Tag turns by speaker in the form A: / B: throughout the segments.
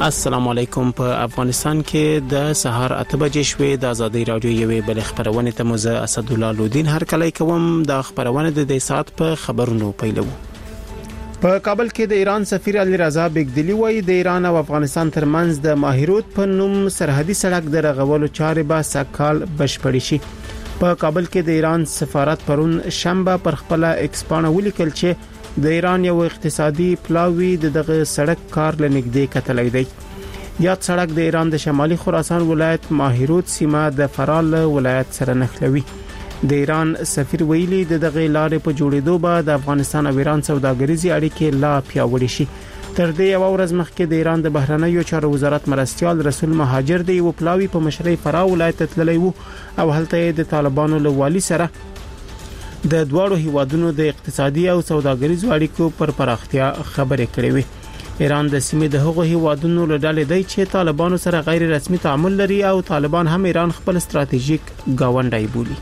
A: السلام علیکم. په افغانستان کې د سهار 8 بجې شوې د ازادي رادیو یوې بل خبرونه ته مزه اسد الله لودین هر کله کوم د خبرونه د دې سات په خبرونو پیلو. په کابل کې د ایران سفیر علي رضا بیگدلی وایي د ایران او افغانستان ترمنځ د ماهیروت په نوم سرحدي سړک د رغولو چارې به سکهال بشپړې شي. په کابل کې د ایران سفارت پرون شنبه پر خپل ایکسپانه ولیکل چې د ایران یو اقتصادي پلاوی دغه سړک کار لنګدې کتلې دی. یاد سړک د ایران د شمالي خراسان ولایت ماهیروت سیمه د فرال ولایت سره نښلوي. د ایران سفیر ویلي دغه لارې په جوړېدو به د افغانستان او ایران سوداګریزي اړیکې لا پیاوړې شي. تر دې یو ورځ مخکې د ایران د بهرنیو چارو وزارت مرستيال رسول مهاجر دی او پلاوی په مشرۍ فرا ولایت تللی وو او هلته د طالبانو له والی سره د دوړو هیوادونو د اقتصادي او سوداګریزو اړیکو پر پراختیا خبرې کړې وي. ایران د سیمې د هغو هیوادونو له ډلې دی چې طالبانو سره غیر رسمي تعامل لري او طالبان هم ایران خپل ستراتیژیک گاونډی بولي.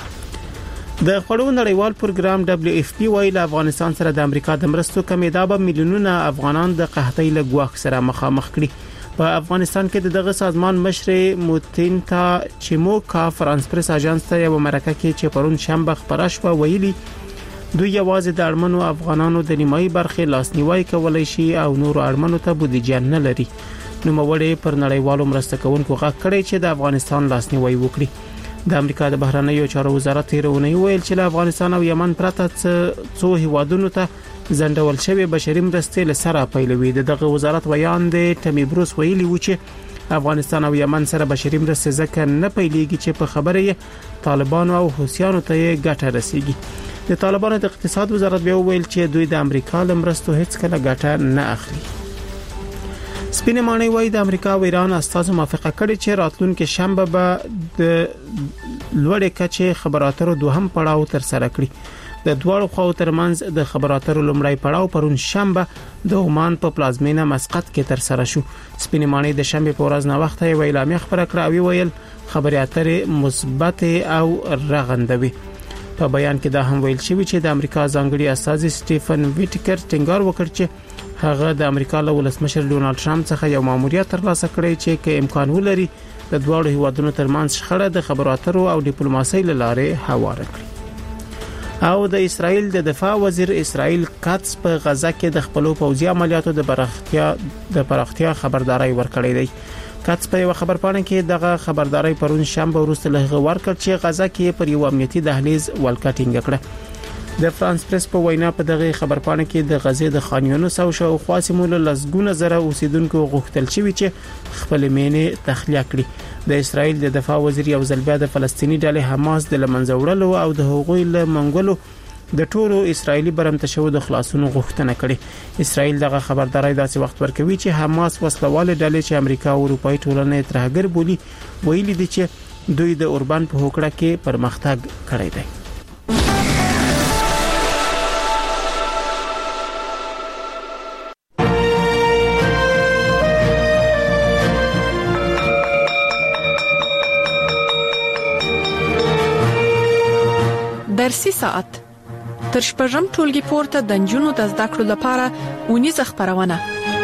A: د خړو نړیوال پروګرام WFP وایي له افغانستان سره د امریکا د مرستو کمیدا به میلیونونه افغانان د قحطۍ له ګواښ سره مخامخ کړي. په افغانستان کې دغه سازمان مشر موتینتا چیموکا فرانس پریس اژانس ته یو مرکه کې چې پرون شنبه خبره شوه ویلي دوی یوازې د اړمنو افغانانو د نیمایي برخې لاسنیوي کولای شي او نور اړمنو ته بودیجه نه لري. نو موړې پر نړیوالو مرسته کوونکو غږ کړی چې د افغانستان لاسنیوي وکړي. د امریکا د بهرنیو چارو وزارت تیرونی ویل چې له افغانستان او یمن پرته څو هیوادونو ته زندول شوی بشري مرستې لسره پیلوي. دغه وزارت بیان دی ټمی بروس ویلي و چې افغانستان او یمن سره بشري مرستې ځکه نه پیلېږي چې په خبره یې طالبانو او حوثیانو ته ګټه رسیږي. د طالبانو د اقتصاد وزارت بیا ویل چې دوی د امریکا له مرستو هیڅ کله ګټه نه اخلي. سپینه مانی وایي د امریکا او ایران استازو موافقه کړې چې راتلونکي شنبه به د لوړې کچې خبراتو دوهم پړاو تر سره کړي. د دوړو خواو ترمنځ د خبراتو لومړی پړاو پرون شنبه د عمان په پلازمینه مسقط کې تر سره شو. سپینه مانی د شنبه په ورځ نه وخت یې اعلامیه خبره کړه او ویل خبري اترې مثبت او رغندوي. په بیان کې دا هم ویل شوی چې د امریکا ځانګړي استاذ سټيفن ویټکر ټینګار وکړ چې هغه د امریکا له ولسمشر ډونالد ټرمپ څخه یو ماموریت ترلاسه کړی چې کې امکان ولري د دوه هیوادونو ترمنځ شخړه د خبراتو او ډیپلوماسۍ لاره هواره کړي. او د اسرائیل د دفاع وزیر اسرائیل کاتس په غزا کې د خپل پوځي عملیاتو د پراختیا خبرداري ورکړې دی. کاتس په یو خبرپاڼه کې دغه خبرداري پرون شنبه وروسته له ورکړ چې غزا کې پر یو امنیتي دهلیز ولکټینګ کړه. د فرانس پریس په وینا په دغه خبرپاڼه کې د غزې د خان یونس او شاوخوا سیمو له لسګونه زره اوسیدونکو غوښتل شوی چې خپل مینې تخلیه کړي. د اسرائیل د دفاع وزیر یو ځل بیا د فلسطینی ډلې حماس د لمنځه وړلو او د هغوی له منګولو د ټولو اسرایلی برمته شو د خلاصونو غوښتنه کړې. اسرائیل دغه خبرداري داسې وخت ورکوي چې حماس وسلواله ډلې چې امریکا او اروپאי ټولنه ترهګر بولی ویلي دي چې دوی د اوربان په هوکړه کې پرمختګ کړی دی.
B: درسي ساعت تر شپږم ټولګي پورته د نجونو د زده کړو لپاره اونیزه خبرونه.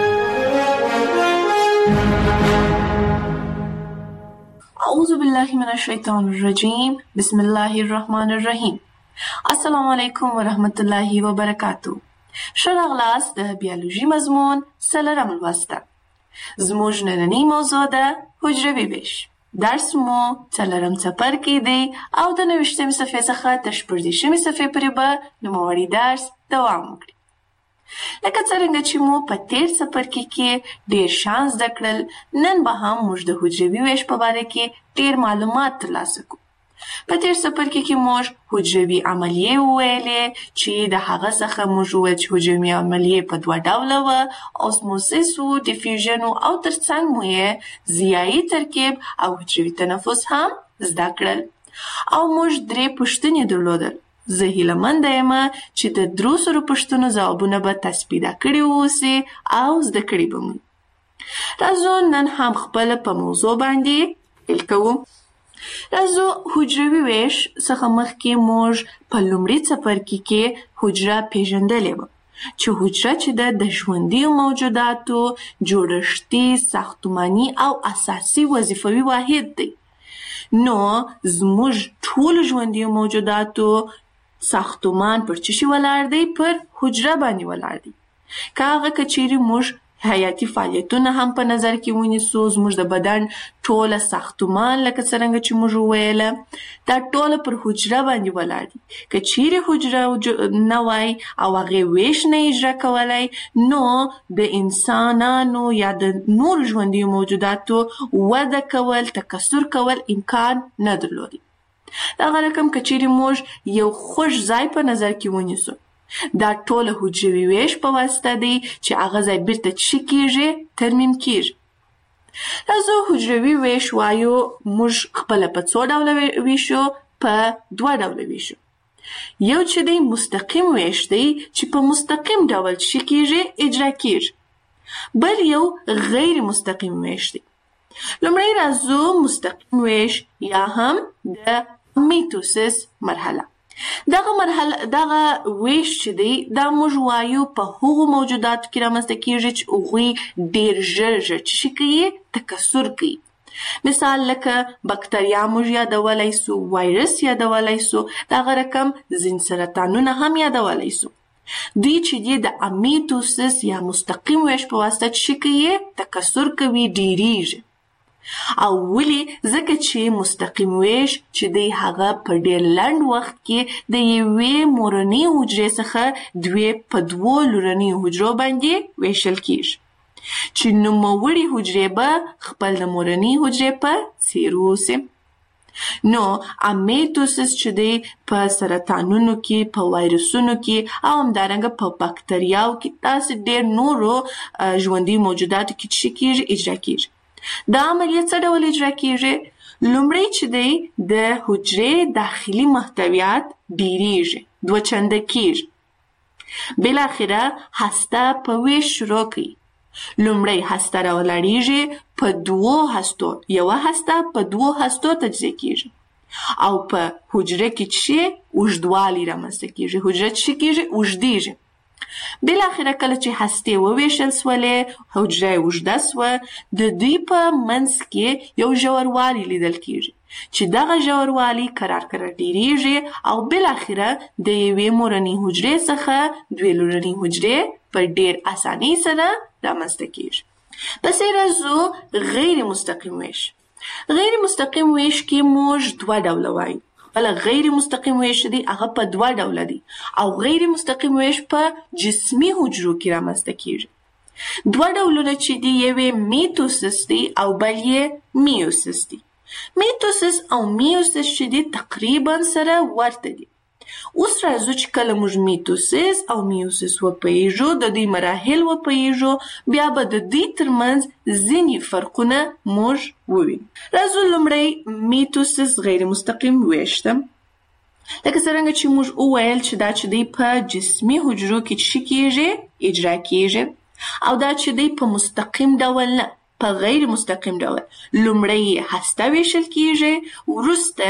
C: اعوذ بالله من الشیطان الرجیم بسم الله الرحمن الرحیم. السلام علیکم ورحمت الله وبرکاتو. شراغلاس د بیولوژي مضمون سلرم لوسته. زموږ نننی موضوع ده حجروي ویش. درس مو څلورم څپر کې دی او د 90مې صفحې څخه تر 14مې صفحې پورې به نوموړی درس دوام وکړي. لکه څنګه چې مو په تیر څپر کې ډیر شان زده کړل، نن به هم موږ د حجروي ویش په اړه کې ډیر معلومات ترلاسه کوو. په تیر څپر کې موږ حجروي عملیې وویلې چې د هغه څخه موږ وویل چې حجروي عملیې په دوه ډوله وه، اوسموسیس او ډیفیوژن، او ترڅنګ مو یې ضیایي ترکیب او حجروي تنفس هم زده کړل. او موږ 3 پوښتنې درلودل. زه هیلهمنده یم چې د 300 پوښتنو ځوابونه به تاسو پیدا کړي اوسئ او زده کړي به مو. راځو نن هم خپل په موضوع باندې پیل کوو. راځو حجروي ویش څخه مخکې موږ په لومړي څپرکي کې حجره پیژندلې وه. چې حجره چې د ژوندي موجوداتو جوړښتي، ساختماني او اساسي وظیفوي واحد دی. نو زموږ ټول ژوندي موجوداتو ساختمان پر څه شي ولاړ دی؟ پر حجره باندې ولاړ دی. که هغه که چیرې موږ حیاتي فعالیتونه هم په نظر کې ونیسو، زموږ د بدن ټوله ساختمان لکه څرنګه چې موږ وویله دا ټوله پر حجره باندې ولاړ دي. که چیرې حجره نه وای او هغې ویش نه اجرا کولی، نو د انسانانو یا د نور ژوندي موجوداتو وده کول، تکثر کول امکان نه درلودي. دغه رقم که چیرې موږ یو خوږ ځای په نظر کې ونیسو، دا ټوله حجروي ویش په واسطه دی چې هغه ځای بیرته څه کیږي؟ ترمیم کیږي. راځو حجروي ویش وایو موږ خپله په څو ډوله ویشو؟ په 2 ډوله ویشو. یو چې دی مستقیم ویش دی چې په مستقیم ډول څه کیږي؟ اجرا کیږي. بل یو غیر مستقیم ویش دی. لومړی راځو مستقیم ویش یا هم د میتوسیس مرحله. دغه ویش چې دی دا موږ وایو په هغو موجوداتو کې رامنځته کیږي چې هغوی ډېر ژر څه کوي؟ تکثر کوي. مثال لکه بکتریا موږ یادولی سو، وایرس یادولی سو، دغه رقم ځینې سرطانونه هم یادولی سو. دوی چې دی د میتوسیس یا مستقیم ویش په واسطه څه کوي؟ تکثر کوي، ډېریږي. او ولی؟ ځکه چې مستقیم ویش چې دی هغه په ډېر لنډ وخت کې د یوې مورنۍ حجرې څخه په 2 لورنۍ حجرو باندې ویشل کیږي، چې نوموړي حجرې به خپل د مورنۍ حجرې په څیر اوسي. نو میتوسیس چې دی په سرطانونو کې، په وایرسونو کې او همدارنګه په بکتریاو کې، داسې ډېر نورو ژوندي موجوداتو کې څه کیږي؟ اجرا کیږي. دا عملیه څه ډول اجرا کیږي؟ لومړی چې دی د حجرې داخلي محتویات ډیریږي، 2 چنده کیږي. بالاخره هسته په ویش شروع کوي. لومړی هسته راولاړیږي په 2 هستو، یوه هسته په 2 هستو تجزیه کیږي او په حجره کې څه اوږدوالی رامنځته کیږي، حجره څه کیږي؟ اوږدیږي. بالاخره کله چې هستې وویشل سولې، حجره اوږده سوه، د دوی په منځ کې یو ژوروالی لیدل کیږي چې دغه ژوروالی کرار ډیریږي او بالاخره د یوې مورنۍ حجرې څخه 2 لورنۍ حجرې په ډېر اسانۍ سره رامنځته کیږي. پسې راځو غیر مستقیم ویش. غیر مستقیم ویش کې موږ 2 ډوله وایو. بل غیر مستقیم ویش دی هغه په 2 ډوله دی او غیر مستقیم ویش په جسمي حجرو کې رامنځته کیږي. 2 ډولونه چې دی یوې میتوسیس دی او بل یې میوسیس دی. میتوسیس او میوسیس چې دی تقریبا سره ورته دي. اوس راځو چې کله موږ میتوسیس او میوسیس وپیژو، د دوی مراحل وپیژو، بیا به د دوی ترمنځ ځینې فرقونه موږ ووینو. راځو لومړی میتوسیس غیر مستقیم ویش ته. لکه څرنګه چې موږ وویل چې دا چې دی په جسمي حجرو کې څه کیږي؟ اجرا کیږي. او دا چې دی په مستقیم ډول نه، په غیر مستقیم ډول. لومړی هسته ویشل کیږي، وروسته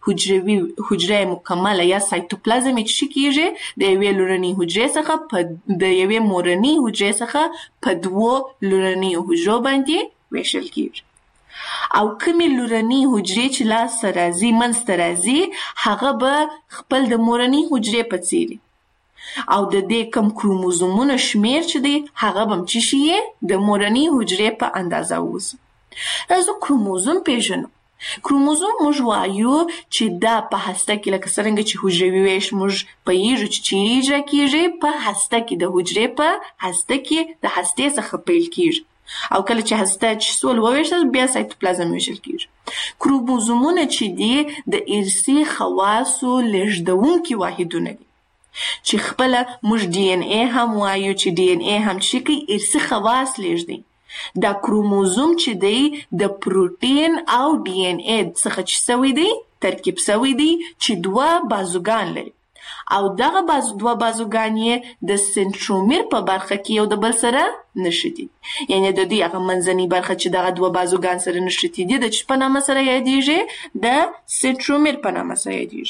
C: حجره مکمله یا سایتوپلازم چې کیږي د یوې لورنۍ حجرې څخه د یوې مورنۍ حجرې څخه په 2 لورنۍ حجرو باندې ویشل کیږي. او کومې لورنۍ حجرې چې لاسته راځي، منځته راځي، هغه به خپل د مورنۍ حجرې په څیر او د دې کوم کروموزومونو شمیر چې دی هغه به څه شي؟ د مورنۍ حجرې په اندازه اوسي. راځو کروموزوم پیژنو. کروموزوم موږ وایو چې دا په هسته کې لکه څرنګه چې حجروي ویش موږ پوهیږو چې چیرې اجرا کیږي، په هسته کې د حجرې په هسته کې د هستې څخه پیل کیږي او کله چې هسته چې سول وویشل بیا سایتوپلازم ویشل کیږي. کروموزومونه چې دي د ارثي خواصو لېږدونکي واحدونه دي چې خپله موږ ډي ان اے هم وایو چې ډي ان اے هم څه کوي؟ ارثي خواص لېږدوي. دا کروموزوم چې دی د پروتین او ډي ان اے څخه چې سوی دی، ترکیب سوی دی چې 2 بازوګان لري او دغه 2 بازوګان یې د سنترومیر په برخه کې یو د بل سره نښتي. یعنی د دې هغه منځنۍ برخه چې دغه 2 بازوګان سره نښتي دي د چ په نامه سره یادیږي؟ د سنترومیر په نامه سره یادیږي.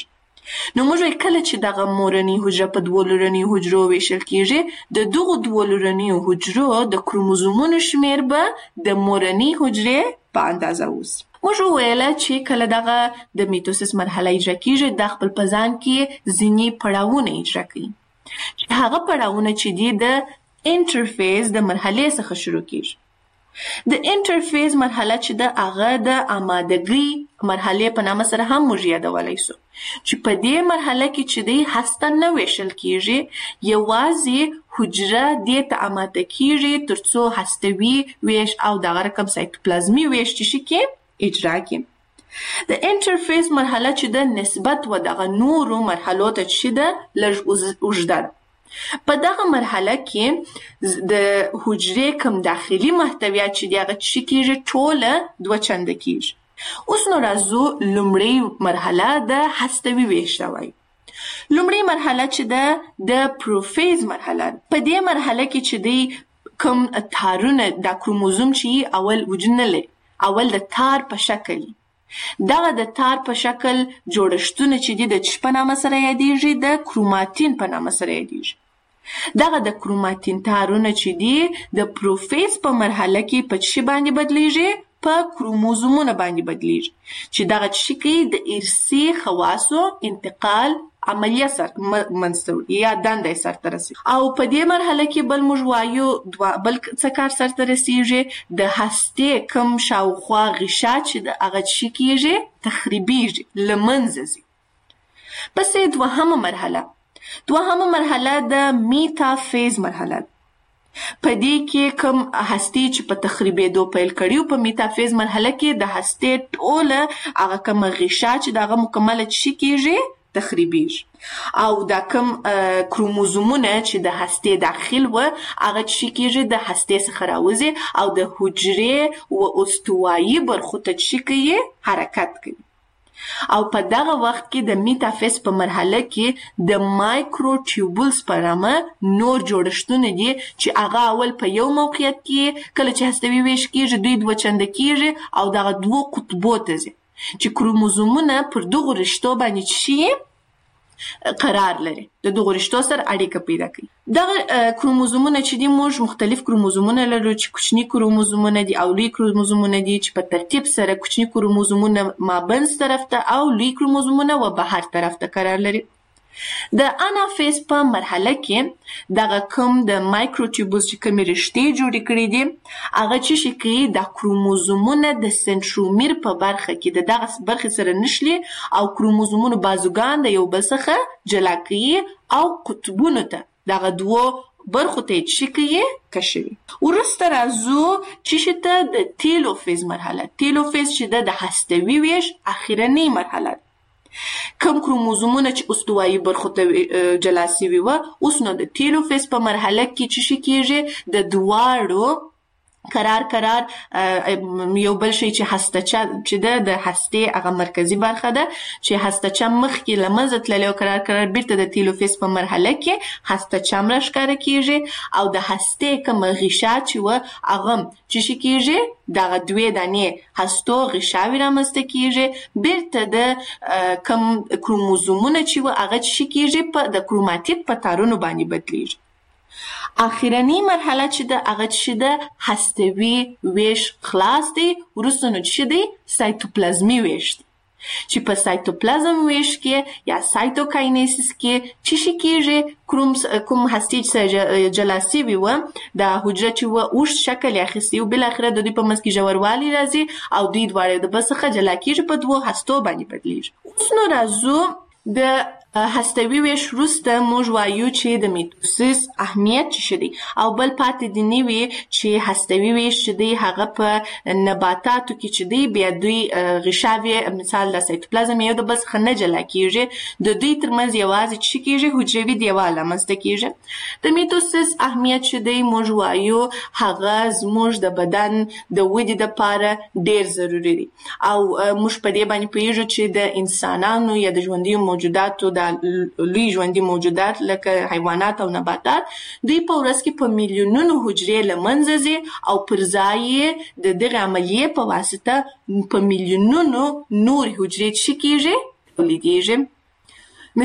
C: نو موږ کله چې دغه مورنۍ حجره په دوه لورنۍ حجرو ویشل کیږي د دغه دوه لورنۍ حجرو د کروموزومونو شمیر به د مورنۍ حجرې په اندازه اوسي. موږ ویل چې کله دغه د میټوسیس مرحله اجرا کیږي د خپل پزان کې ځینې پړاوونه اجرا کوي. هغه پړاوونه چې دي د انټرفیس د مرحله څخه شروع کیږي. د انټرفیس مرحله چې د هغه د آمادګۍ مرحله په نامه سره هم موږ یادولای شو چې په دې مرحله کې چې د هسته نه ویشل کیږي یوازې حجره دې ته آماده کیږي ترڅو هستوي ویش او دغه رقم سایتوپلازمي ویش چې کې اجرا کیږي. د انټرفیس مرحله چې د نسبت و دغه نورو مرحلو ته چې د لږ اوږده ده. په دغه مرحله کې د حجرې کوم داخلي محتویات چې دغه چې کېږي ټوله دوه چنده کېږي. اوس نو راځو لومړی مرحله د هستوي ویش ته وایي. لومړی مرحله چې د پروفیز مرحله ده. په دې مرحله کې چې د کوم تارونه د کروموزوم چې اول وجود نه لري اول د تار په شکل دغه د تار په شکل جوړښتونه چې د چ په نامه سره یادېږي د کروماتین په نامه سره یادېږي. دغه د کروماتین تارونه چې دي د پروفیز په مرحله کې په چ باندې بدلیږي په کروموزومونه باندې بدلیږي چې دغه چ کې د ارثي خواصو انتقال عملیه سره منځته یا دندې سره رسیږي. او په دې مرحله کې بل موږ وایو بل څه کار سره رسیږي د هستې کوم شاوخوا غشا چې د هغه چ کېږي تخریبیږي له منځه ځي. پسې دوهمه مرحله د میټافیز مرحله ده. په دې کې کوم هستې چې په تخریبېدو پیل کړي په میټافیز مرحله کې د هستې ټوله هغه کوم غشا چې دغه مکمله چ کېږي تخریبیږي او دا کوم کروموزومونه چې د هستې داخل و هغه چ کېږي د هستې څخه راوځي او د حجرې او استوایي برخو ته چ کوي حرکت کوي. او په دغه وخت کې د میټافیز په مرحله کې د مایکروټیوبولز په نامه نور جوړښتونه دي چې هغه اول په یو موقعیت کې کله چې هستوي ویش کېږي دوی دوه چنده کېږي او دغه دوه قطبو ته ځي چې کروموزومونه پر دغو رشتو باندې شي قرار لري د دغو رشتو سره اړیکه پیدا کوي. دغه کروموزومونه چې دي موږ مختلف کروموزومونه لرو چې کوچني کروموزومونه دي او لوی کروموزومونه دي چې په ترتیب سره کوچني کروموزومونه مابینځ طرف ته او لوی کروموزومونه و بهر طرف ته قرار لري. د انافیز په مرحله کې دغه کوم د مایکروټیوبولز چې کومې رشتې جوړې کړي دي هغه چې کوي د کروموزومونه د سنترومیر په برخه کې د دغه برخې سره نښلي او کروموزومونو بازوګان د یو بل څخه جلا کوي او قطبونو ته دغه دوه برخو ته چې کوي کشوي. وروسته راځو چې ته د تیلوفیز مرحله. تیلوفیز چې د هستوي ویش اخرنۍ مرحله ده. کوم کروموزومونه چې استوایي برخو ته جلا سوي وه اوس نو د تیلوفیز په مرحله کې چې کېږي د دواړو قرار یو بل شی چې هستچه چې د هستې هغه مرکزی برخه ده چې هستچه مخکې له منځه تللی او قرار بیرته د تیلوفیز په مرحله کې هستچه راښکاره کېږي او د هستې کومه غشا چې وه هغه چې کېږي دغه دوې دانې هستو غشاوې رامنځته کېږي بیرته د کوم کروموزومونه چې وه هغه چې کېږي د کروماتید په تارونو باندې بدلیږي. اخرنی مرحله چې د هغه چې د هستوي ویش خلاص دی وروسته نو چې دی سایتوپلازمي ویش دی چې په سایتوپلازم ویش کې یا سایتوکاینیسیس کې چې کېږي کوم هستې چې جلا سوي وه د حجره چې وه اوږد شکل یې اخیستی و بالاخره د دوی په منځ کې ژوروالی راځي او دوی دواړه د بل څخه جلا کېږي په دوو هستو باندې بدلیږي. اوس نو راځو د هستوي ویش وروسته موږ وایو چې د میټوسیس اهمیت څه دی او بل پاتې دي نوي چې هستوي ویش چې دی هغه په نباتاتو کې چې دی بیا دوی غشاوې مثال د سایتوپلازم یو د بل څخه نه جلا کېږي د دوی ترمنځ یوازې څه کېږي حجروي دیوال رامنځته کېږي. د میټوسیس اهمیت چې دی موږ وایو هغه زموږ د بدن د ودې دپاره ډېر ضروري دی او موږ په دې باندې پوهېږو چې د انسانانو یا د ژوندیو موجوداتو د لوی ژوندي موجودات لکه حیوانات او نباتات دوی په ورځ کې په میلیونونو حجرې له منځه ځي او پر ځای یې د دغې عملیې په واسطه په میلیونونو نورې حجرې چې کېږي تولیدېږي.